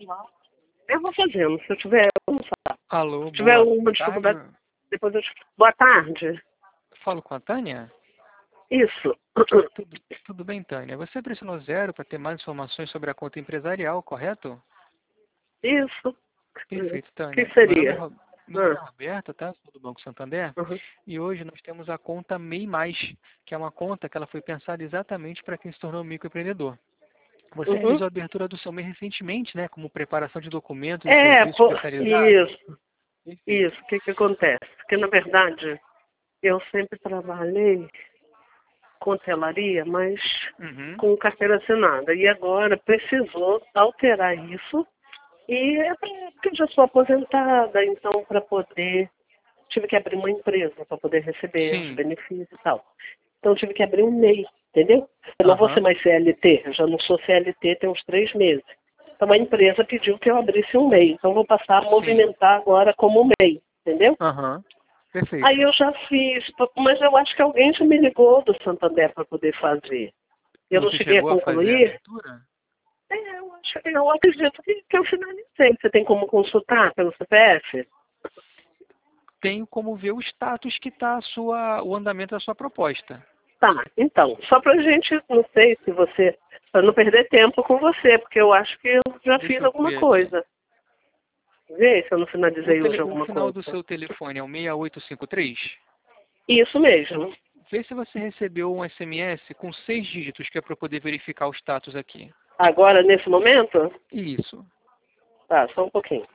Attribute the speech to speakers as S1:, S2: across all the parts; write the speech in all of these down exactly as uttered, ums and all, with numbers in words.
S1: Eu vou fazendo, se eu tiver uma,
S2: Alô,
S1: se tiver
S2: boa
S1: uma
S2: tarde.
S1: dificuldade, depois eu te... Boa tarde.
S2: Falo com a Tânia?
S1: Isso.
S2: Tudo, tudo bem, Tânia. Você pressionou zero para ter mais informações sobre a conta empresarial, correto?
S1: Isso.
S2: Perfeito,
S1: O que
S2: Tânia. Meu nome é,
S1: seria?
S2: Ro- meu nome é
S1: Ah,
S2: Roberto, tá? Sou do Banco Santander.
S1: uhum.
S2: E hoje nós temos a conta MEI Mais, que é uma conta que ela foi pensada exatamente para quem se tornou microempreendedor. Você
S1: Uhum.
S2: realizou a abertura do seu MEI recentemente, né? Como preparação de documentos e
S1: É,
S2: serviços
S1: pô,
S2: especializados.
S1: isso.
S2: Perfeito.
S1: Isso. O que que acontece? Porque, na verdade, eu sempre trabalhei com telaria, mas
S2: Uhum.
S1: com carteira assinada. E agora precisou alterar isso. E é porque eu já sou aposentada, então para poder. Tive que abrir uma empresa para poder receber os
S2: Sim.
S1: benefícios e tal. Então tive que abrir um MEI, entendeu? Eu não vou ser
S2: Aham.
S1: mais C L T, eu já não sou C L T tem uns três meses. Então a empresa pediu que eu abrisse um MEI. Então vou passar a
S2: Sim.
S1: movimentar agora como MEI, entendeu?
S2: Aham.
S1: Aí
S2: Perfeito.
S1: eu já fiz, mas eu acho que alguém já me ligou do Santander para poder fazer.
S2: E
S1: Eu não
S2: você
S1: cheguei a
S2: chegou a fazer a
S1: concluir.
S2: abertura?
S1: É, eu, acho, eu acredito que, que eu finalizei. Você tem como consultar pelo C P F?
S2: Tenho como ver o status que está o andamento da sua proposta.
S1: Tá, então, só pra gente, não sei se você, para não perder tempo com você, porque eu acho que eu já fiz
S2: Deixa eu
S1: alguma
S2: ver aqui.
S1: coisa. Vê se eu não
S2: O,
S1: finalizei
S2: tele,
S1: hoje
S2: o
S1: alguma
S2: final
S1: coisa.
S2: do seu telefone é o seis oito cinco três?
S1: Isso mesmo.
S2: Vê se você recebeu um S M S com seis dígitos, que é para poder verificar o status aqui.
S1: Agora, nesse momento?
S2: Isso.
S1: Tá, só um pouquinho.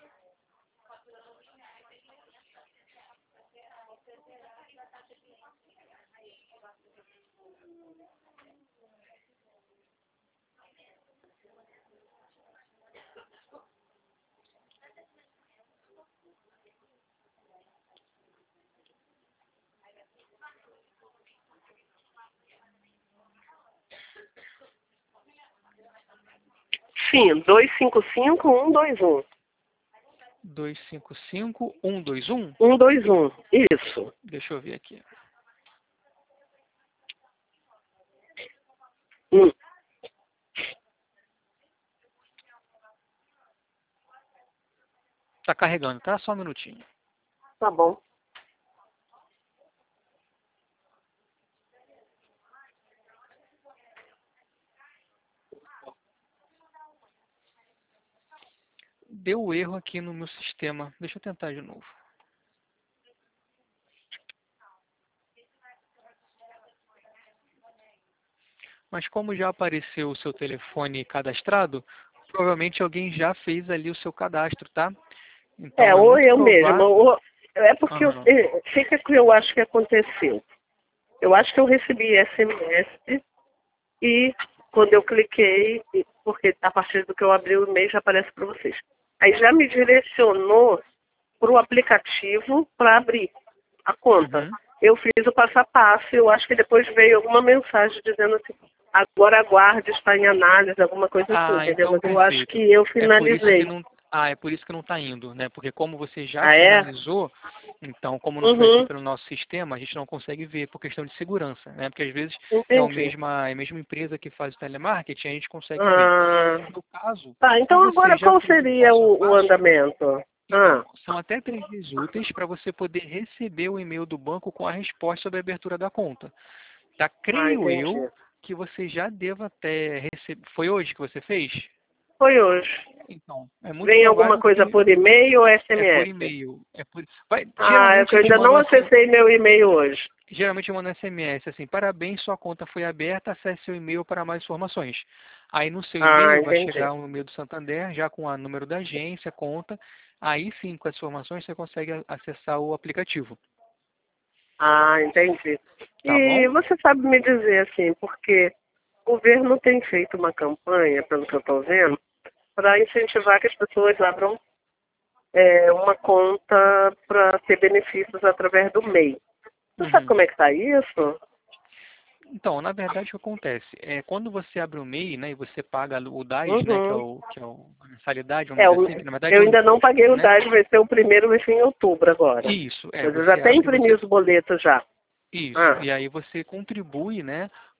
S1: Sim, dois cinco cinco, um dois um.
S2: dois cinco cinco um dois um?
S1: um dois um, isso.
S2: Deixa eu ver aqui.
S1: Hum,
S2: Tá carregando, tá? Só um minutinho.
S1: tá bom.
S2: Deu erro aqui no meu sistema. Deixa eu tentar de novo. Mas como já apareceu o seu telefone cadastrado, provavelmente alguém já fez ali o seu cadastro, tá?
S1: É,
S2: Então é
S1: ou
S2: muito
S1: eu mesma,
S2: provável.
S1: ou... É porque eu...
S2: Aham.
S1: é, o que que eu acho que aconteceu? Eu acho que eu recebi S M S e quando eu cliquei, porque a partir do que eu abri o e-mail já aparece para vocês. Aí já me direcionou para o aplicativo para abrir a conta.
S2: Uhum.
S1: Eu fiz o passo a passo e eu acho que depois veio alguma mensagem dizendo assim, agora aguarde, está em análise, alguma coisa assim,
S2: Ah,
S1: entendeu?
S2: então
S1: Mas eu acho que
S2: perfeito.
S1: eu
S2: É por isso que
S1: finalizei.
S2: não. Ah, é por isso que não está indo, né? Porque como você já
S1: Ah, é?
S2: finalizou, então como não foi aqui
S1: Uhum,
S2: pelo nosso sistema, a gente não consegue ver por questão de segurança, né? Porque às vezes é a
S1: entendi.
S2: mesma, é a mesma empresa que faz o telemarketing, a gente consegue ver.
S1: Ah,
S2: No caso,
S1: tá,
S2: se
S1: então
S2: você
S1: agora
S2: já
S1: qual
S2: fez o
S1: seria
S2: passo a
S1: o, o
S2: passo,
S1: andamento?
S2: então,
S1: Ah,
S2: são até três dias úteis para você poder receber o e-mail do banco com a resposta sobre a abertura da conta. Tá?
S1: ah,
S2: Creio eu
S1: entendi.
S2: que você já deva ter recebido. Foi hoje que você fez?
S1: Foi hoje.
S2: Então, é muito
S1: Vem alguma
S2: provável
S1: coisa
S2: que
S1: por e-mail ou
S2: é por
S1: S M S?
S2: e-mail. É por... Vai,
S1: Ah, é que
S2: geralmente
S1: eu
S2: eles
S1: ainda não
S2: mandam assim,
S1: acessei meu e-mail hoje.
S2: geralmente mandam S M S assim, parabéns, sua conta foi aberta, acesse seu e-mail para mais informações. Aí no seu
S1: Ah,
S2: e-mail vai
S1: entendi.
S2: chegar um e-mail do Santander, já com o número da agência, conta. Aí sim, com as informações, você consegue a- acessar o aplicativo.
S1: Ah, entendi.
S2: Tá
S1: E
S2: bom?
S1: você sabe me dizer assim, porque o governo tem feito uma campanha, pelo que eu estou vendo, para incentivar que as pessoas abram é, uma conta para ter benefícios através do MEI. Você sabe
S2: Uhum.
S1: como é que está isso?
S2: Então, na verdade, o que acontece? É, quando você abre o MEI, né, e você paga o D A S, né, que é,
S1: Uhum.
S2: o, que é o, a mensalidade, vamos
S1: É,
S2: dizer
S1: o-
S2: assim, que na verdade
S1: eu
S2: é o
S1: ainda não
S2: imposto,
S1: paguei o
S2: né?
S1: D A S, vai ser o primeiro, vai ser em outubro agora.
S2: Isso, é,
S1: Mas eu já
S2: você
S1: até
S2: abre,
S1: imprimi
S2: você
S1: os boletos já.
S2: Isso.
S1: Ah,
S2: E aí você contribui, né,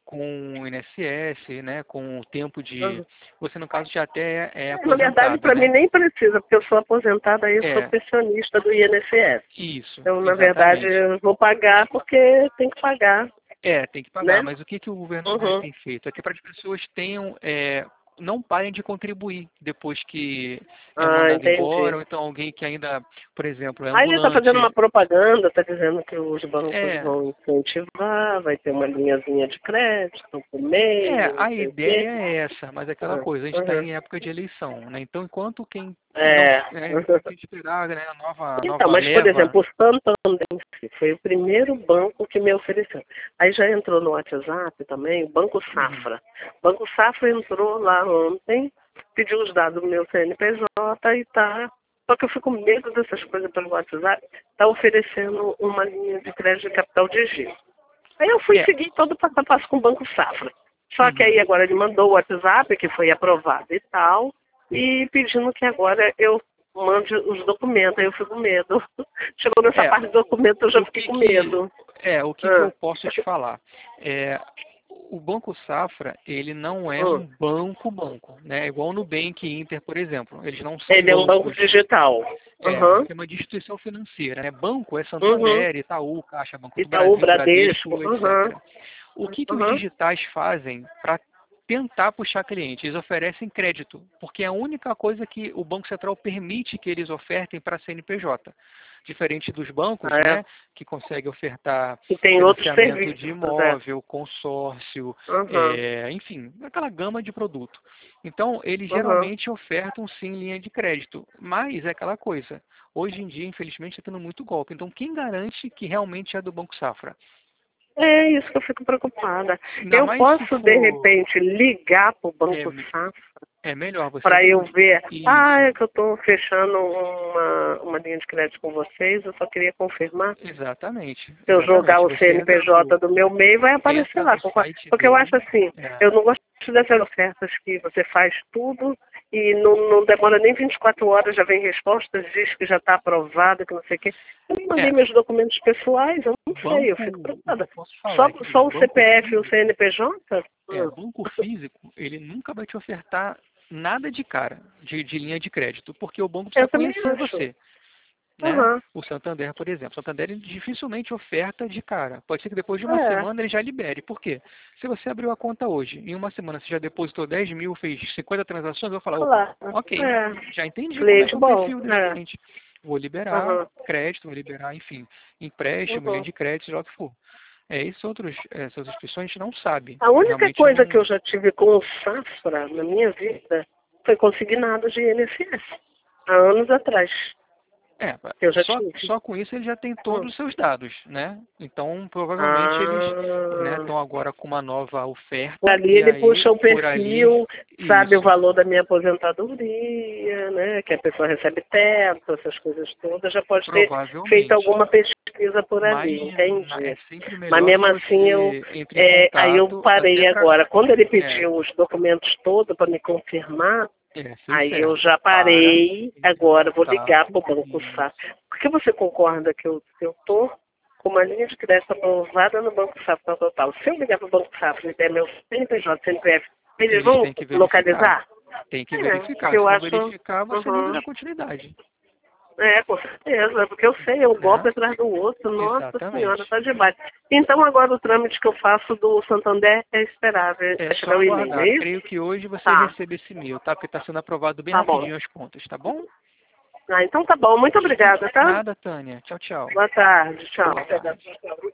S2: com o I N S S, né, com o tempo de...
S1: Uhum.
S2: Você, no caso, já até é
S1: Na verdade,
S2: aposentada,
S1: para
S2: né?
S1: mim nem precisa, porque eu sou aposentada e eu sou
S2: É,
S1: pensionista do I N S S.
S2: isso,
S1: Então, na verdade,
S2: exatamente.
S1: eu vou pagar porque tem que pagar,
S2: É, tem que pagar,
S1: né?
S2: mas o que, que o governo brasileiro
S1: Uhum.
S2: tem feito? É que para as pessoas tenham, é, não parem de contribuir depois que é
S1: Ah,
S2: mandado embora,
S1: entendi.
S2: ou então alguém que ainda, por exemplo, é
S1: Aí ele está fazendo uma
S2: ambulante.
S1: propaganda, está dizendo que os bancos
S2: É,
S1: vão incentivar, vai ter uma linhazinha de crédito por
S2: é,
S1: mês, não
S2: a
S1: sei o quê.
S2: ideia é essa, mas é aquela
S1: Ah,
S2: coisa, a gente está
S1: uhum.
S2: em época de eleição, né? Então, enquanto quem não,
S1: É.
S2: é, enquanto a gente esperar, né, a nova, a
S1: Então,
S2: nova
S1: mas, por
S2: leva,
S1: exemplo, o Santander foi o primeiro banco que me ofereceu. Aí já entrou no WhatsApp também o Banco
S2: uhum,
S1: Safra. O Banco Safra entrou lá ontem, pediu os dados do meu C N P J e tá. Só que eu fico com medo dessas coisas pelo WhatsApp. Está oferecendo uma linha de crédito de capital de giro. Aí eu fui
S2: é,
S1: seguir todo o passo a passo com o Banco Safra. Só que
S2: uhum,
S1: aí agora ele mandou o WhatsApp, que foi aprovado e tal, e pedindo que agora eu mande os documentos. Aí eu fico com medo. Chegou nessa
S2: é,
S1: parte do documento, eu já
S2: o
S1: fiquei
S2: que
S1: com
S2: que,
S1: medo.
S2: é, o que que eu
S1: Ah,
S2: posso te falar? É, o Banco Safra, ele não é
S1: hum.
S2: um banco-banco, né? Igual o Nubank e Inter, por exemplo. Eles não são
S1: Ele é um banco
S2: bancos.
S1: digital.
S2: É,
S1: Uhum.
S2: você é uma instituição financeira, né? Banco é
S1: Uhum.
S2: Santander, Itaú, Caixa, Banco do
S1: Itaú,
S2: Brasil,
S1: Bradesco.
S2: Bradesco,
S1: Uhum.
S2: etcétera. O que que os
S1: Uhum.
S2: digitais fazem para tentar puxar cliente? Eles oferecem crédito, porque é a única coisa que o Banco Central permite que eles ofertem para a C N P J. Diferente dos bancos,
S1: Ah, é.
S2: né, que conseguem ofertar
S1: E tem outros
S2: financiamento de
S1: serviços, é.
S2: imóvel, consórcio,
S1: Uhum.
S2: é, enfim, aquela gama de produto. Então, eles
S1: Uhum.
S2: geralmente ofertam sim linha de crédito, mas é aquela coisa. Hoje em dia, infelizmente, está tendo muito golpe. Então, quem garante que realmente é do Banco Safra?
S1: É isso que eu fico preocupada.
S2: Ainda
S1: Eu
S2: mais se
S1: posso, de
S2: for.
S1: repente, ligar para o
S2: É,
S1: Banco Safra
S2: é melhor você.
S1: para eu ver, ah,
S2: Isso,
S1: é que eu estou fechando uma, uma linha de crédito com vocês, eu só queria confirmar.
S2: exatamente,
S1: Se eu jogar
S2: exatamente.
S1: o
S2: Você entra
S1: C N P J
S2: no,
S1: do meu MEI, vai aparecer
S2: entra
S1: lá.
S2: no
S1: Concorda?
S2: site
S1: Porque eu acho
S2: deles.
S1: assim,
S2: É,
S1: eu não gosto dessas ofertas que você faz tudo e não, não demora nem vinte e quatro horas, já vem resposta, diz que já está aprovado, que não sei o quê. Eu não mandei
S2: é,
S1: meus documentos pessoais, eu não sei, eu
S2: banco,
S1: fico
S2: o que
S1: preocupada.
S2: eu posso falar
S1: Só,
S2: é que
S1: só o
S2: banco
S1: C P F e o
S2: físico,
S1: C N P J?
S2: é,
S1: Hum.
S2: banco físico, ele nunca vai te ofertar nada de cara, de, de linha de crédito, porque o banco precisa
S1: Eu também
S2: conhecer
S1: acho.
S2: você. Né?
S1: Aham.
S2: O Santander, por exemplo. O Santander ele dificilmente oferta de cara. Pode ser que depois de uma
S1: É.
S2: semana ele já libere. Por quê? Se você abriu a conta hoje, em uma semana você já depositou dez mil, fez cinquenta transações, eu vou falar, opa,
S1: Claro.
S2: ok,
S1: É.
S2: já entendi como é
S1: Cliente
S2: que é o
S1: bom.
S2: perfil desse
S1: É.
S2: cliente. Vou liberar
S1: Aham.
S2: crédito, vou liberar, enfim, empréstimo, linha
S1: Uhum.
S2: de crédito, seja lá o que for. É, esses outros, essas instituições a gente não sabe.
S1: A única
S2: Realmente
S1: coisa que eu
S2: não.
S1: já tive com o Safra na minha vida foi consignado de I N S S. Há anos atrás.
S2: É,
S1: Que eu já
S2: só,
S1: tive.
S2: só com isso ele já tem
S1: Hum.
S2: todos os seus dados, né? Então, provavelmente eles
S1: Ah.
S2: estão agora com uma nova oferta
S1: Ali
S2: e
S1: ele
S2: aí,
S1: puxa o
S2: por ali,
S1: perfil, sabe o
S2: isso,
S1: valor da minha aposentadoria, né? Que a pessoa recebe teto, essas coisas todas, já pode ter feito
S2: provavelmente.
S1: alguma pesquisa por
S2: Mas
S1: ali,
S2: na- é
S1: entendi.
S2: sempre
S1: Mas
S2: melhor que
S1: mesmo assim eu
S2: você entre em
S1: é, aí eu
S2: contato até
S1: parei
S2: para...
S1: agora. Quando ele
S2: É,
S1: pediu os documentos todos para me confirmar,
S2: é, fez
S1: aí eu
S2: certo.
S1: já
S2: Para,
S1: parei,
S2: entre em
S1: agora vou ligar para
S2: contato
S1: o Banco
S2: e...
S1: Safra. Por que você concorda que eu estou com uma linha de crédito aprovada no Banco Safra total? Se eu ligar para o Banco Safra e der meu C N P J, C N P F, eles
S2: Eles
S1: vão
S2: têm que verificar.
S1: localizar?
S2: Tem que
S1: É, porque
S2: verificar. Se
S1: eu
S2: não
S1: acho...
S2: verificar, você liga
S1: Uhum.
S2: da continuidade,
S1: É, com certeza, porque eu sei, é um golpe
S2: né?
S1: atrás do outro, nossa senhora,
S2: Exatamente.
S1: tá demais. Então agora o trâmite que eu faço do Santander é esperar, é
S2: É
S1: é
S2: só
S1: chegar o e-mail, é
S2: aguardar.
S1: isso?
S2: Creio que hoje você
S1: Tá,
S2: recebe esse e-mail, tá? Porque está sendo aprovado bem
S1: tá bom.
S2: rapidinho as contas, tá bom?
S1: Ah, então tá bom, muito obrigada, tá?
S2: Nada, Tânia. Tchau, tchau.
S1: Boa tarde, tchau.
S2: Boa tarde.